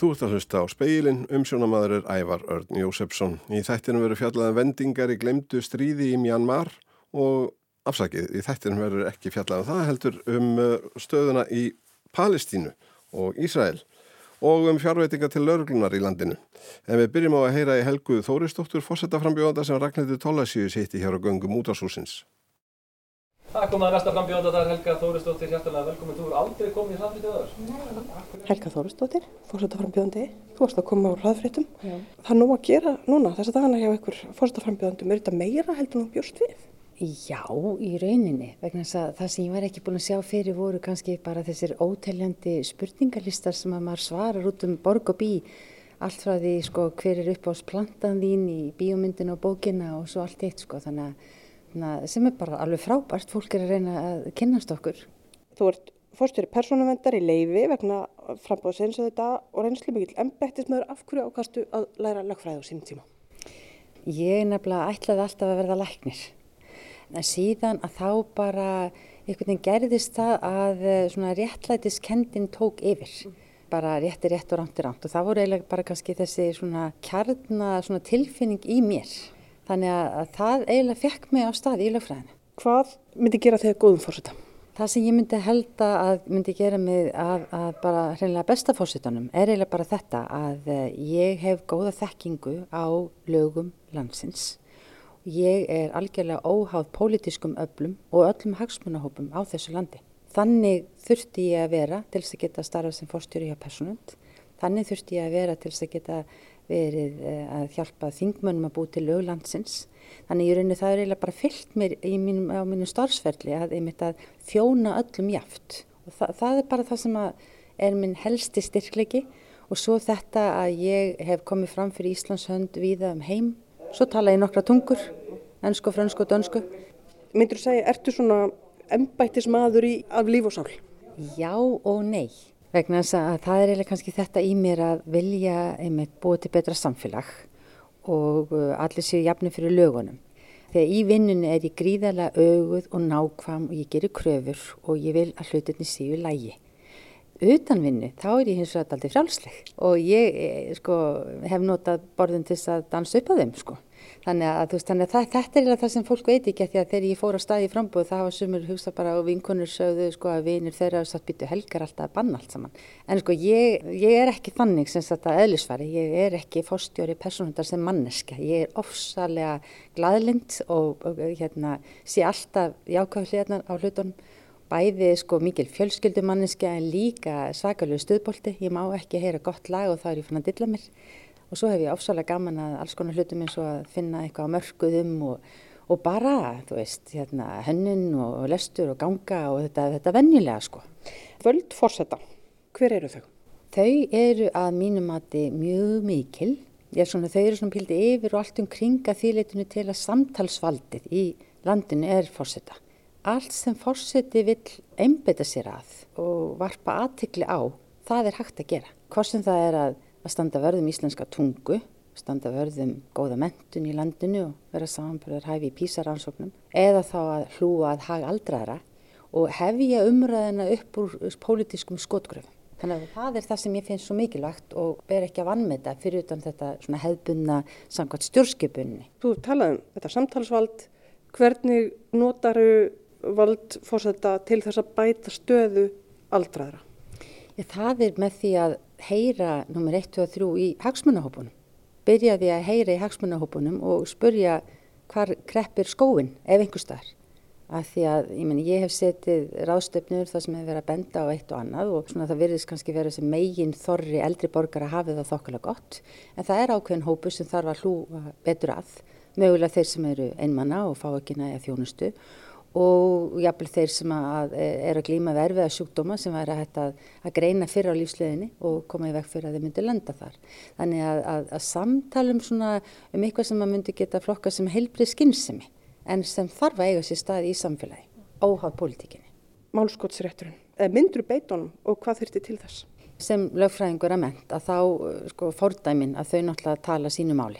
Þú ert að hlusta á Spegilinn, umsjónarmaður er Ævar Örn Jósefsson. Í þættinum verður fjallað vendingar í gleymdu stríði í Mjanmar og í þættinum verður ekki fjallað það heldur stöðuna í Palestínu og Ísrael og fjárveitingar til lögreglunar í landinu. En við byrjum á að heyra í Helgu Þórisdóttur, forsetaframbjóðanda sem Ragnhildur Thorlacius hitti hér á göngum útvarpshússins. Það kom að næsta frambjóðanda, það Helga Þórisdóttir, hjartanlega velkomin. Þú aldrei komið í hraðfréttir áður? Nei. Helga Þórisdóttir, forsetaframbjóðandi. Þú varst að koma á hraðfréttum. Já. Það er nóg að gera núna, þessa dagana hjá ykkur forsetaframbjóðandum. Er þetta meira heldur en þú bjóst við? Já, í rauninni, vegna þess að það sem ég var ekki búin að sjá fyrir voru kannski bara þessir óteljandi spurningalistar sem að maður svarar út borg og bí. Allt frá því, hver er uppáhaldsplantan þín í bíómyndina og bókina og svo allt eitt, þannig sem er bara alveg frábært, fólk er að reyna að kynnast okkur. Þú ert forstjóri persónuverndar í leyfi vegna framboðsins og reynslu mikill embættismaður. Af hverju ákastu að læra lögfræði á sínum tíma? Ég nefnilega ætlaði alltaf að verða læknir. En síðan að þá bara einhvern veginn gerðist það að svona réttlætiskenndin tók yfir. Bara rétt og rangt og það voru eiginlega bara kannski þessi svona kjarna svona tilfinning í mér. Þannig að það eiginlega fekk mig á stað í lögfræðinu. Hvað myndi gera þig góðum forseta? Það sem ég myndi halda að myndi gera mig að bara hreinlega besta forsetanum er eiginlega bara þetta að ég hef góða þekkingu á lögum landsins. Ég er algjörlega óháð pólitískum öflum og öllum hagsmunahópum á þessu landi. Þannig þurfti ég að vera til þess að geta starfað sem forstjóri hjá Persónuvernd. Þannig þurfti ég að vera til þess að geta verið að hjálpa þingmönnum að búi til lög landsins. Þannig í rauninni það er eiginlega bara fylgt mér á mínum starfsferli að einmitt að þjóna öllum jafnt. Og það er bara það sem er minn helsti styrkleiki og svo þetta að ég hef komið fram fyrir Íslands hönd víða heim. Svo tala ég nokkra tungur, ensku, frönsku og dönsku. Myndirðu segja, ertu svona embættismaður af líf og sál? Já og nei. Vegna þess að það er eiginlega kannski þetta í mér að vilja einmitt búa til betra samfélag og allir séu jafnir fyrir lögunum. Þegar í vinnunni er ég gríðarlega öguð og nákvæm og ég gerir kröfur og ég vil að hlutirnir séu í lagi. Utan vinnu, þá er ég hins vegar aldrei frjálsleg og ég hef notað borðin til þess að dansa upp á þeim. Þannig að þetta er það sem fólk veit ekki, því að þegar ég fór á stað í framboð það hafa sumir hugsað bara og vinkonur sögðu að vinir þeirra og satt býtu Helgar alltaf að banna allt saman. En ég er ekki þannig sem þetta eðlisfari, ég er ekki forstjóri persónuverndar sem manneskja. Ég er ofsalega glaðlynd og sé alltaf jákvæðu hliðarnar á hlutunum. Bæði mikil fjölskyldumanneskja en líka svakalegu stuðbolti. Ég má ekki heyra gott lag og þá er ég fann að dilla mér. Og svo hef ég ofsalega gaman að alls konar hlutum eins og að finna eitthvað á mörkuðum og bara, hönnun og lestur og ganga og þetta venjulega. Völd forseta, hver eru þau? Þau eru að mínu mati mjög mikil. Þau eru svona píldi yfir og allt kring að því leitinu til að samtalsvaldið í landinu er forseta. Allt sem forseti vill einbeita sér að og varpa athygli á, það er hægt að gera. Hvort sem það er að standa vörð íslenska tungu, standa vörð góða menntun í landinu og vera samanburðarhæfi í PISA-rannsóknum, eða þá að hlúa að hag aldraðra og hefja umræðina upp úr pólitískum skotgröfum. Þannig að það er það sem ég finnst svo mikilvægt og ber ekki að vanmeta fyrir utan þetta svona hefðbundna samkvæmt stjórnskipuninni. Þú talaði þetta samtalsvald, hvernig notaru vald forseta til þess að bæta stöðu aldraðra? Það er með því að heyra númer 1, 2 og 3 í hagsmunahópunum. Byrjaði að heyra í hagsmunahópunum og spurja hvar kreppir skóinn ef einhvers staðar. Af því að ég hef setið ráðstefnur þar sem hefur verið að benda á eitt og annað og það virðist kannski vera sem megin þorri eldri borgara hafið það þokkalega gott. En það er ákveðin hópur sem þarf að hlúa betur að, mögulega þeir sem eru einmana og fá ekki nægja þjónustu og jafnvel þeir sem eru að glíma við erfiða sjúkdóma sem væri hægt að greina fyrr á lífsleiðinni og koma í veg fyrir að þeir myndi lenda þar. Þannig að samtala eitthvað sem maður myndi geta flokkað sem heilbrigð skynsemi en sem þarf að eiga sér stað í samfélagi, óháð pólitíkinni. Málskotsrétturinn, myndirðu beita honum og hvað þyrfti til þess? Sem lögfræðingur að mennt að þá fordæmin að þau náttúrulega tala sínu máli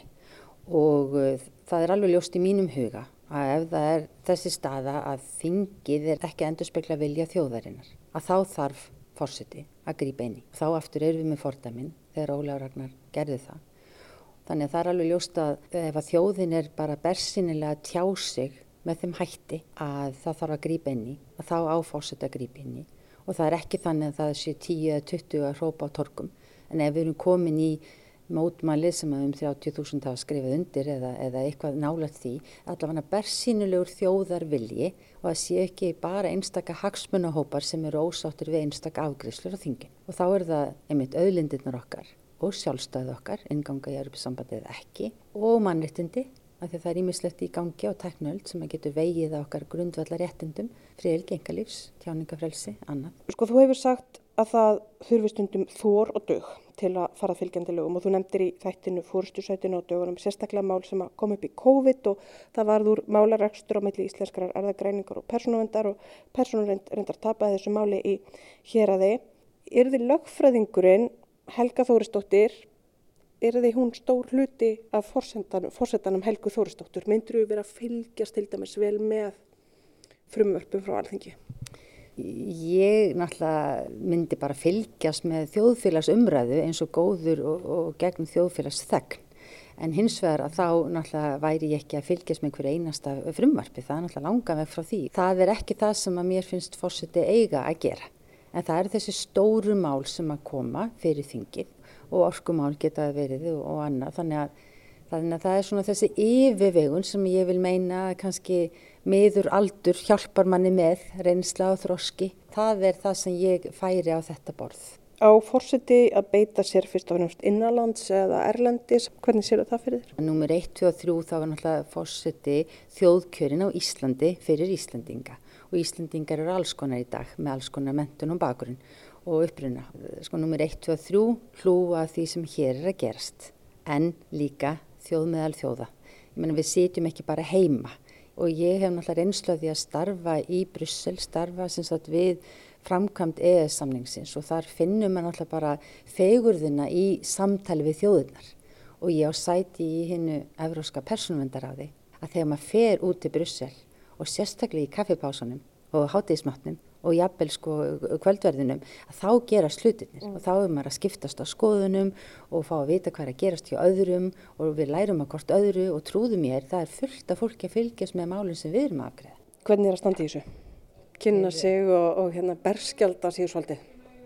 og það er alveg ljóst í mínum huga að ef það er þessi staða að þingið er ekki að endurspegla vilja þjóðarinnar, að þá þarf forseti að grípa inn í. Þá aftur erum við með fordæmin þegar Ólafur Ragnar gerði það. Þannig að það alveg ljóst að ef að þjóðin bara bersýnilega að tjá sig með þeim hætti að það þarf að grípa inn í, að þá á forseti að grípa inn í. Og það ekki þannig að það sé 10 eða 20 að hrópa á torgum. En ef við erum komin í mótmælið sem að 30.000 hafa skrifað undir eða eitthvað nálægt því, allavega bersýnilegur þjóðarvilji og að sé ekki bara einstaka hagsmunahópar sem eru ósáttir við einstaka afgreiðslur á þingin. Og þá það einmitt auðlindirnar okkar og sjálfstæði okkar, innganga í Evrópusambandið ekki, og mannréttindi, af því að það ýmislegt í gangi á tækniöld sem að getur vegið á okkar grundvallarréttindum, friðhelgi einkalífs, tjáningafrelsi, annað. Sko, þú hefur sagt að það þurfi stundum þor og dug til að fara fylgjandi lögum og þú nefndir í þættinu forystusætinu á dögunum sérstaklega mál sem að kom upp í COVID og það varð úr málarekstur á milli íslenskrar erfðagreiningar og persónuverndar og persónuverndar tapaði þessu máli í héraði. Yrði lögfræðingurinn Helga Þórisdóttir, yrði hún stór hluti af forsetanum Helgu Þórisdóttur? Myndirðu vera að fylgjast til dæmis vel með frumvörpum frá Alþingi? Ég náttúrulega myndi bara fylgjast með þjóðfélagsumræðu eins og góður og gegn þjóðfélagsþegn. En hins vegar að þá náttúrulega væri ég ekki að fylgjast með hverju einasta frumvarpi, það náttúrulega langar veg frá því. Það ekki það sem að mér finnst forseti eiga að gera. En það þessi stóru mál sem að koma fyrir þingið og orkumál geta verið og annað. Þannig að það svona þessi yfirvegun sem ég vil meina kannski miður aldur hjálpar manni með, reynsla og þroski. Það það sem ég færi á þetta borð. Á forseti að beita sér fyrst og fremst innanlands eða erlendis? Hvernig sér það fyrir þér? Númer 1, 2 og 3 þá náttúrulega forseti þjóðkjörin á Íslandi fyrir Íslendinga. Og Íslendingar eru alls konar í dag með alls konar menntun og bakgrunn og uppruna. Númer 1, 2 og 3 hlúa því sem hér að gerast. En líka þjóð meðal þjóða. Ég meina við sitjum ekki bara heima. Og ég hef náttúrulega reynslu af því að starfa í Brussel, starfa sem sagt við framkvæmd EES-samningsins og þar finnum maður náttúrulega bara fegurðina í samtali við þjóðirnar. Og ég á sæti í hinu evrópska persónuverndarráði að þegar maður fer út til Brussel og sérstaklega í kaffipásunum og hádegismatnum og jafnvel kvöldverðinum að þá gerast hlutirnir og þá maður að skiptast á skoðunum og fá að vita hvað að gerast hjá öðrum og við lærum að hvort öðru og trúðu mér það fullt af fólki að fylgjast með málinn sem við erum að afgreiða. Hvernig að standa í þessu? Kynna sig og berskjalda sig svolítið?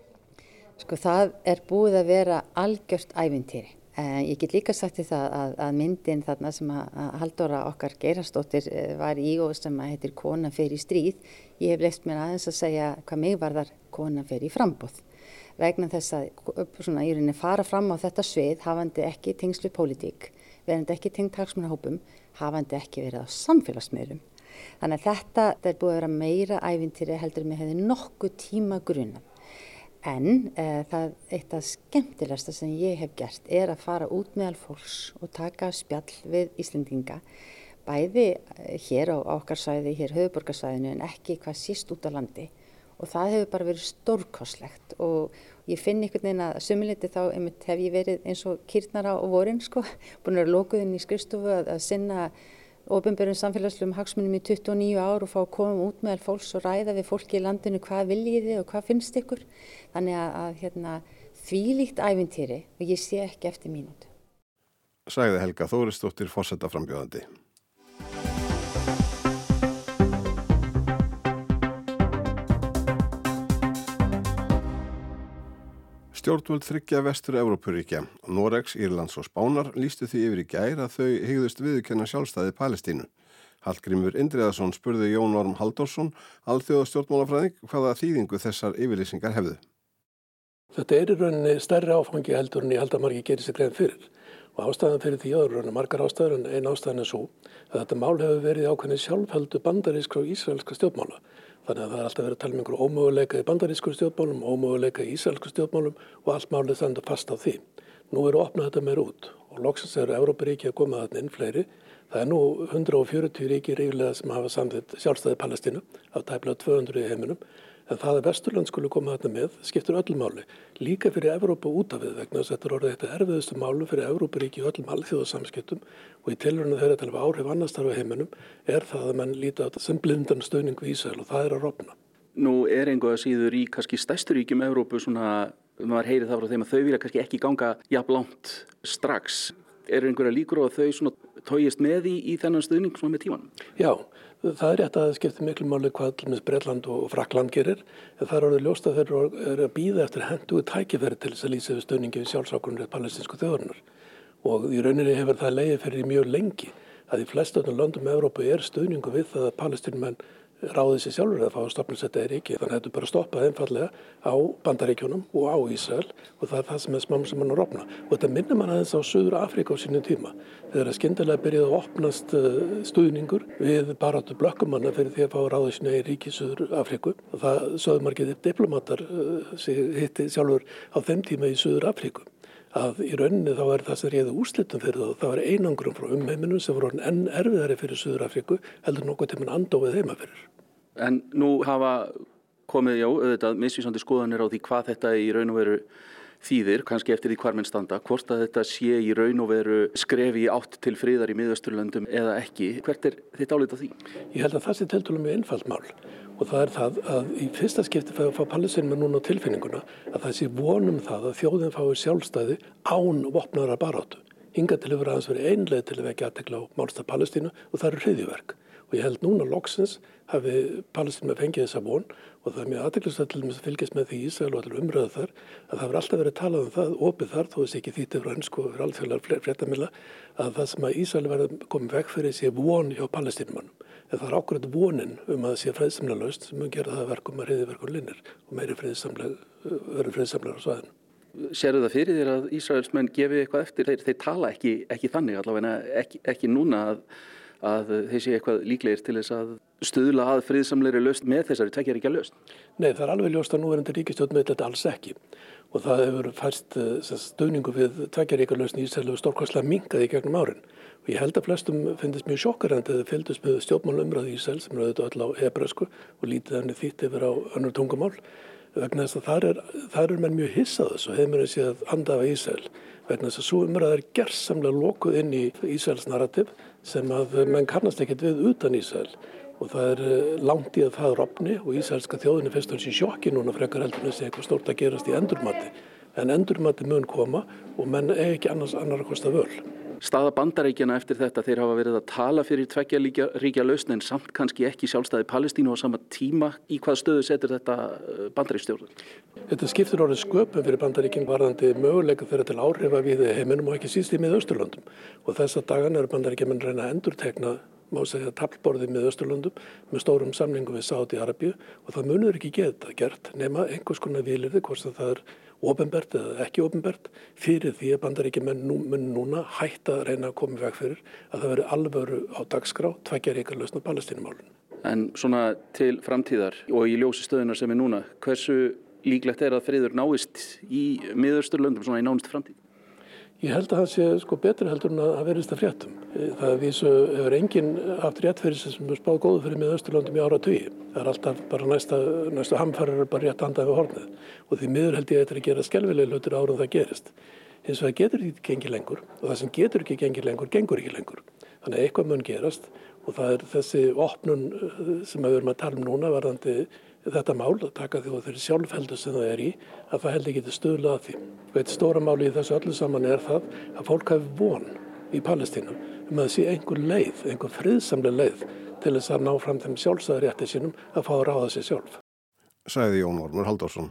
Það búið að vera algjört ævintýri. Ég get líka sagt því það að myndin þarna sem að Halldóra okkar Geirarsdóttir var í og sem að heitir Kona fer í stríð. Ég hef leyft mér aðeins að segja hvað mig varðar Kona fer í framboð. Vegna þess að í rauninni fara fram á þetta svið hafandi ekki tengslu pólitík, verandi ekki tengt hagsmunahópum, hafandi ekki verið á samfélagsmiðlum. Þannig að þetta búið að vera meira ævintýri heldur en mig hefði nokkuð tíma grunað. En það eitt af skemmtilegasta sem ég hef gert að fara út meðal fólks og taka spjall við Íslendinga, bæði hér á okkar svæði, hér höfuðborgarsvæðinu en ekki hvað síst út á landi. Og það hefur bara verið stórkostlegt og ég finn einhvern veginn að sömuleyti þá hef ég verið eins og kýrnar á vorin, búin að vera lokuð inn í skrifstofu að sinna opinberum samfélagslegum hagsmunum í 29 ár og fá að koma út meðal fólks og ræða við fólki í landinu hvað viljið þið og hvað finnst ykkur. Þannig að þvílíkt ævintýri og ég sé ekki eftir mínútu. Sagði Helga Þórisdóttir forsetaframbjóðandi. Stjórnvöld 3 Vestur-Evrópuríkja, Noregs, Írlands og Spánar lýstu því yfir í gær að þau hygðust viðurkenna sjálfstæði Palestínu. Hallgrímur Indriðason spurði Jón Orm Halldórsson, alþjóðastjórnmálafræðing, hvaða þýðingu þessar yfirlýsingar hefðu. Þetta í rauninni stærri áfangi heldur en ég held að margir gerir sig grein fyrir. Og ástæðan fyrir því að margar ástæður en ein ástæðan svo að þetta mál hefur verið ákveðin sjálfheldu bandarískra og ísraelskra stjórnmála. Þannig að það alltaf verið að tala um ómöguleika í bandarísku stjórnmálum, ómöguleika í ísraelsku stjórnmálum og allt málið stendur fast á því. Nú opnað þetta meira út og loksins Evrópuríki að koma þarna inn fleiri. Það nú 140 ríki ríflega sem hafa samþykkt sjálfstæði Palestínu af tæplega 200 í heiminum. En það Vesturlönd skulu koma þarna með skiptir öllu máli. Líka fyrir Evrópu út af við vegna þess að þetta orðið þetta erfiðustu málu fyrir Evrópuríki í öllum alþjóðasamskiptum og í tilraunum þeirra til að áhrif annars þar á heiminum það að menn líta á þetta sem blindan stuðning við Ísrael og það að rofna. Nú engu að síður í kannski stærstu ríkjum Evrópu svona maður heyri það frá þeim að þau vilja kannski ekki ganga jafn langt strax. Eru einhverja líkur á að þau svona tógist með í þennan stuðning svona með tímanum? Já, það er rétt að það skiptir miklu máli hvað til Bretland og Frakkland gerir, en það er orðið ljóst að þeir eru að bíða eftir hentugu tækifæri til þess að lýsa yfir stuðningi við sjálfsákvörðunarrétt palestínsku þjóðarinnar. Og í rauninni hefur það legið fyrir mjög lengi að í flestu löndum Evrópu stuðningu við það að palestínumenn ráði sig sjálfur að fá að stofna þetta ríki. Þannig að þetta bara stoppaði einfallega á Bandaríkjunum og á Ísrael og það er það sem smám saman að rofna. Og þetta minnir mann aðeins á Suður Afríku á sínum tíma. Þegar skyndilega byrjaði að opnast stuðningur við baráttu blökkumanna fyrir því að fá að ráða sína í ríki Suður Afríku. Og það sögðu margir diplomatar hitti sjálfur á þeim tíma í Suður Afríku. Að í rauninni þá er það sem réði úrslitum fyrir það. Það var einangrum frá umheiminum sem voru enn erfiðari fyrir Suður Afríku heldur nokkuð tímann andófið heima fyrir. En nú hafa komið, auðvitað, misvísandi skoðanir á því hvað þetta í raun og veru þýðir, kannski eftir því hvar menn standa, hvort að þetta sé í raun og veru skrefi í átt til friðar í Miðausturlöndum eða ekki. Hvert er þitt álit á því? Ég held að það sé tiltölulega mjög einfalt mál. Og það er það að í fyrsta skipti fá Palestínumenn núna á tilfinninguna að það sé vonum það að þjóðin fái sjálfstæði án vopnaðrar baráttu. Hingað til hefur aðeins verið ein leið til að vekja athygli á málstað Palestínu og það eru hryðjuverk. Og ég held núna loksins hafi Palestínumenn fengið þessa von og það er mjög athyglisvert til að fylgjast með því í Ísrael og allir umræðu þar að það hefur alltaf verið talað það, opið þar, þó þessi ekki þýtt yfir ensku og yfir alþjóðlegar fréttamilla, að það sem að Ísrael verður komið veg fyrir sé von hjá Palestínumannum. En það er ákveðið vonin að það sé friðsamlega laust sem mun gera það verkum að hryðjuverkum linnir og meiri verður friðsamlegar á svæðinu. Sérðu það fyrir þér að Ísraelsmenn gefi eitthvað eftir? Þeir tala ekki þannig, allavega ekki núna að þeir sé eitthvað líklegir til þess að stuðla að friðsamlegri lausn með þessari tveggjaríkja lausn? Nei, það er alveg ljóst að núverandi ríkisstjórn með þetta alls ekki. Og það hefur færst stuðningu við tveggjaríkja lausn í Ísrael og stórkostlega minnkað í gegnum árin. Og ég held að flestum finnist mjög sjokkarandi að þau fylgdust með stjórnmálaumræðu í Ísrael sem eru auðvitað öll á hebresku og lítið henni þýtt yfir á önnur tungumál. Vegna þess að þar er menn mjög hissað þessu og heimurinn sé að anda af Ísrael. Vegna þess að svo umræða er gersamlega lokuð inn í Ísraels narrativ sem að menn kannast ekkert við utan Ísrael. Og það er langt í að það rofni og ísraelska þjóðin fyrst og í sjokki núna frekar heldur en þessi eitthvað stórt að gerast í endurmati. En endurmati mun koma og menn ekki annar að kosta völ. Staða Bandaríkjanna eftir þetta, þeir hafa verið að tala fyrir tveggjaríkja lausn en samt kannski ekki sjálfstæði Palestínu á sama tíma. Í hvað stöðu setur þetta bandaríkjastjórn? Þetta skiptir orðið sköpum fyrir Bandaríkin varðandi möguleika þeirra til áhrifa við heiminum og ekki síst í Miðausturlöndum. Og þessa dagana eru Bandaríkjamenn reyna að endurtekna má segja taflborðið með Austurlöndum með stórum samningum við Sádi-Arabíu og það munur ekki geta gert nema einhvers konar vilyrði, hvort það er opinbert eða ekki opinbert, fyrir því að Bandaríkjamenn mun núna hætta að reyna að koma í veg fyrir að það veri alvöru á dagskrá tveggjaríkja lausn á Palestínumálinu. En svona til framtíðar og í ljósi stöðunar sem er núna, hversu líklegt er að friður náist í Miðausturlöndum svona í nánustu framtíð? Ég held að það sé betri heldur en að verðist að fréttum. Það vísu hefur enginn haft rétt fyrir sig sem er spáð góðu fyrir Miðausturlöndum í áratugi. Það er alltaf bara næstu hamfarir bara rétt andað við hornið. Og því miður held ég að þetta er að gera skelfilega hlutir áður en það gerist. Hins vegar getur þetta ekki gengið lengur og það sem getur ekki gengið lengur, gengur ekki lengur. Þannig að eitthvað mun gerast og það er þessi opnun sem við erum að tala núna varðandi þetta mál að taka því og þeirri sjálfheldu sem það er í að það heldur geti stuðlað að því. Og eitt stóra máli í þessu öllu saman er það að fólk hafi von í Palestínu að það sé einhver friðsamleg leið til þess að ná fram þeim sjálfstæðarétti sínum að fá að ráða sig sjálf. Sagði Jón Ormur Halldórsson.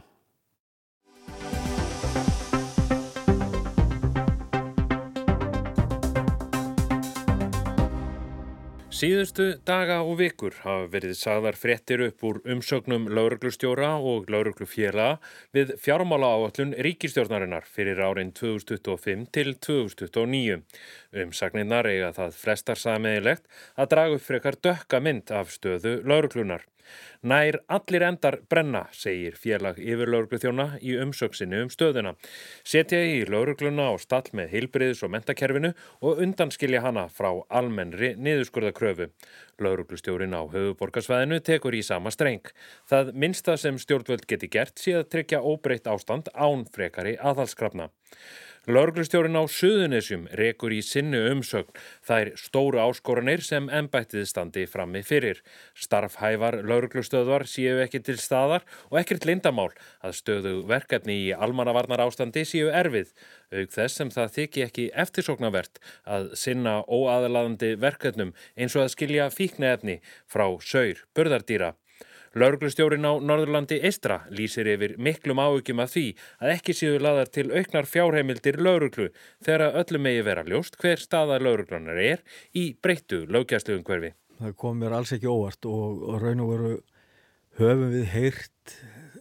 Síðustu daga og vikur hafa verið sagðar fréttir upp úr umsögnum lögreglustjóra og lögreglufélaga við fjármálaáætlun ríkisstjórnarinnar fyrir árin 2025 til 2029. Umsagnirnar eiga það flestar sameiginlegt að draga upp frekar dökka mynd af stöðu lögreglunar. Nær allir endar brenna, segir félag yfirlögregluþjóna í umsögn sinni stöðuna. Setja í lögregluna á stall með heilbrigðis- og menntakerfinu og undanskilja hana frá almennri niðurskurðarkröfu. Lögreglustjórinn á höfuðborgarsvæðinu tekur í sama streng. Það minnsta sem stjórnvöld geti gert sé að tryggja óbreytt ástand án frekari aðhaldskrafna. Lögreglustjórinn á Suðurnesjum rekur í sinni umsögn þær stóru áskoranir sem embættið standi frammi fyrir. Starfhæfar lögreglustöðvar séu ekki til staðar og ekkert leyndarmál að stöðug verkefni í almannavarnarástandi séu erfið, auk þess sem það þyki ekki eftirsóknarvert að sinna óaðlaðandi verkefnum eins og að skilja fíkniefni frá saur burðardýra. Lögreglustjórinn á Norðurlandi eystra lýsir yfir miklum áhyggjum af því að ekki séu lagðar til auknar fjárheimildir lögreglu þegar öllum megi vera ljóst hver staða lögreglunar í breyttu löggæsluumhverfi. Það kom mér alls ekki óvart og raun og veru höfum við heyrt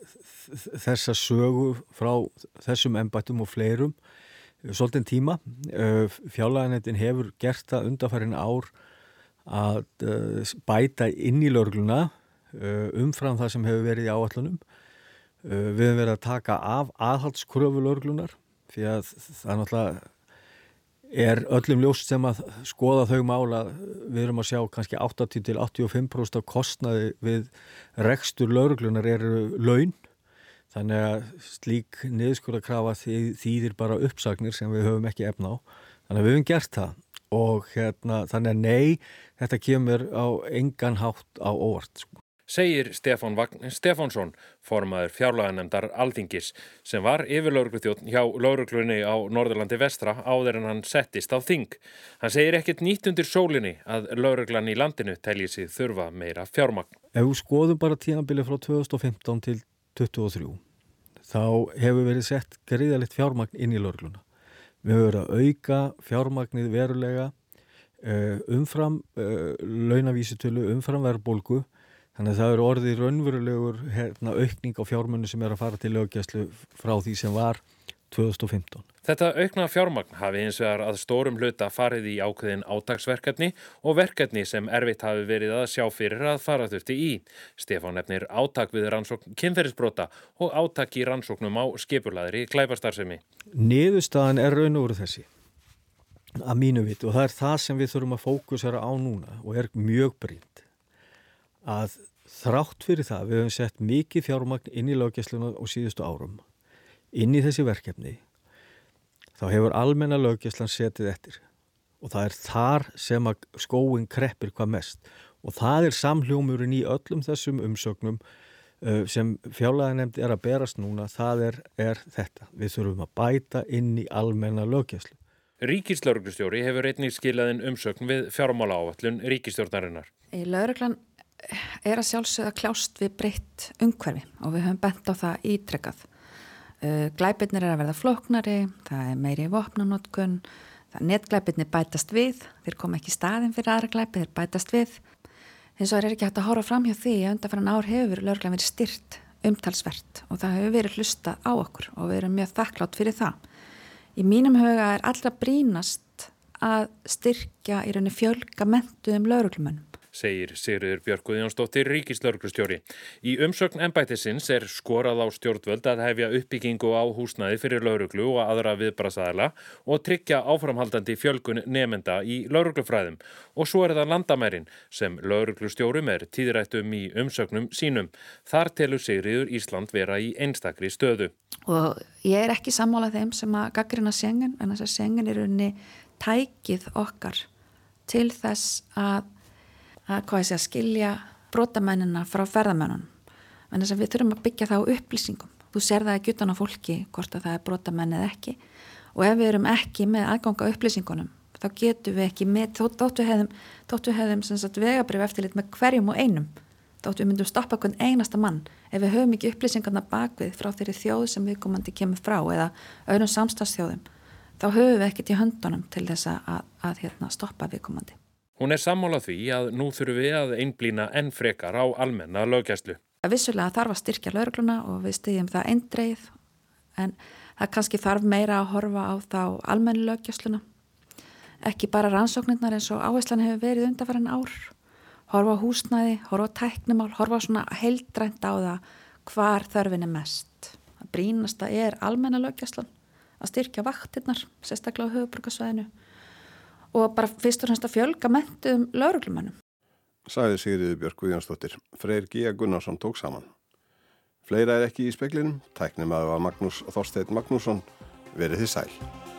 þessa sögu frá þessum embættum og fleirum svolítinn tíma. Fjárlaganefndin hefur gert það undanfarin ár að bæta inn í lögregluna umfram það sem hefur verið í áætlunum. Við höfum verið að taka af aðhaldskröfu lögreglunar því að það náttúrulega öllum ljóst sem að skoða þau mál að við erum að sjá kannski 80-85% af kostnaði við rekstur lögreglunar eru laun. Þannig að slík niðurskurðarkrafa þýðir bara uppsagnir sem við höfum ekki efna á. Þannig að við höfum gert það og þannig að nei, þetta kemur á engan hátt á óvart. Segir Stefán Vagn Stefánsson, formaður fjárlaganefndar Alþingis, sem var yfirlögregluþjónn hjá lögreglunni á Norðurlandi vestra áður en hann settist á þing. Hann segir ekkert nýtt undir sólinni að lögreglan í landinu telji sig þurfa meira fjármagn. Ef við skoðum bara tímabilið frá 2015 til 2023, þá hefur verið sett gríðarlegt fjármagn inn í lögregluna. Við höfum verið að auka fjármagnið verulega umfram launavísitölu, umfram verðbólgu. Þannig að það eru orðið raunverulegur aukning á fjármunni sem að fara til löggæslu frá því sem var 2015. Þetta aukna fjármagn hafi hins vegar að stórum hluta farið í ákveðin átaksverkefni og verkefni sem erfitt hafi verið að sjá fyrir að fara þurfti í. Stefán nefnir átak við rannsókn kynferðisbrota og átak í rannsóknum á skipulagðri glæpastarfsemi. Niðurstaðan raun og veru þessi, að mínu viti, og það það sem við þurfum að fókusera á núna og mjög brýnt. Að þrátt fyrir það við höfum sett mikið fjármagn inn í löggæsluna á síðustu árum, inn í þessi verkefni, þá hefur almenna löggæslan setið eftir og það þar sem að skóin kreppir hvað mest og það samhljómurinn í öllum þessum umsögnum sem fjárlaganefnd að berast núna, það þetta. Við þurfum að bæta inn í almenna löggæslu. Ríkislögreglustjóri hefur einnig skilað inn umsögn við fjármálaáætlun ríkisstjórnarinnar. Lögreglan að sjálfsögða kljást við breytt umhverfi og við höfum bent á það ítrekkað. Glæpirnir að verða flóknari, það meiri vopnanotkun, netglæpirnir bætast við, þeir koma ekki í staðinn fyrir aðra glæpi, þeir bætast við. Hins vegar ekki hægt að horfa fram hjá því að undanfarin ár hefur lögreglan verið styrkt umtalsvert og það hefur verið hlustað á okkur og við erum mjög þakklátt fyrir það. Í mínum huga allra brýnast að styrkja í rauninni fjölga menntuðum lögreglumönnum. Segir Sigríður Björk Guðjónsdóttir ríkislögreglustjóri. Í umsögn embættisins skorað á stjórnvöld að hefja uppbyggingu á húsnæði fyrir lögreglu og aðra viðbragðsaðila og tryggja áframhaldandi fjölgun nemenda í lögreglufræðum. Og svo það landamærin sem lögreglustjórum tíðrættum í umsögnum sínum. Þar telur Sigríður Ísland vera í einstakri stöðu. Og ég ekki sammála þeim sem að gagnrýna Schengen, en þess að Schengen rauninni tækið okkar til þess að skilja brotamennina frá ferðamennunum. En þess að við þurfum að byggja það á upplýsingum. Þú sér það ekki utan á fólki hvort að það brotamenn eða ekki. Og ef við erum ekki með aðganga upplýsingunum, þá getum við ekki með, þótt við hefðum vegabréf eftirlit með hverjum og einum. Þótt við myndum stoppa hvern einasta mann. Ef við höfum ekki upplýsingarna bakvið frá þeirri þjóð sem viðkomandi kemur frá eða öðrum samstagsþjóðum, þá höfum við ekkert í höndunum til þess að stoppa viðkomandi. Hún sammála því að nú þurfum við að einblína enn frekar á almenna löggæslu. Vissulega þarf að styrkja lögregluna og við styðjum það eindreið, en það kannski þarf meira að horfa á þá almennu löggæsluna. Ekki bara rannsóknirnar eins og áherslan hefur verið undanfarin ár. Horfa á húsnæði, horfa á tæknimál, horfa svona heildrænt á það hvar þörfin mest. Það brýnasta almenna löggæslan, að styrkja vaktirnar, sérstaklega á höfuðborgarsvæðinu. Og bara fyrst og fremst að fjölga menntuðum lögreglumönnum. Sagði Sigríður Björk Guðjónsdóttir. Freyr G. Gunnarsson tók saman. Fleira ekki í speglinum. Tæknimaður var Magnús Þorsteinn Magnússon. Verið þið sæl.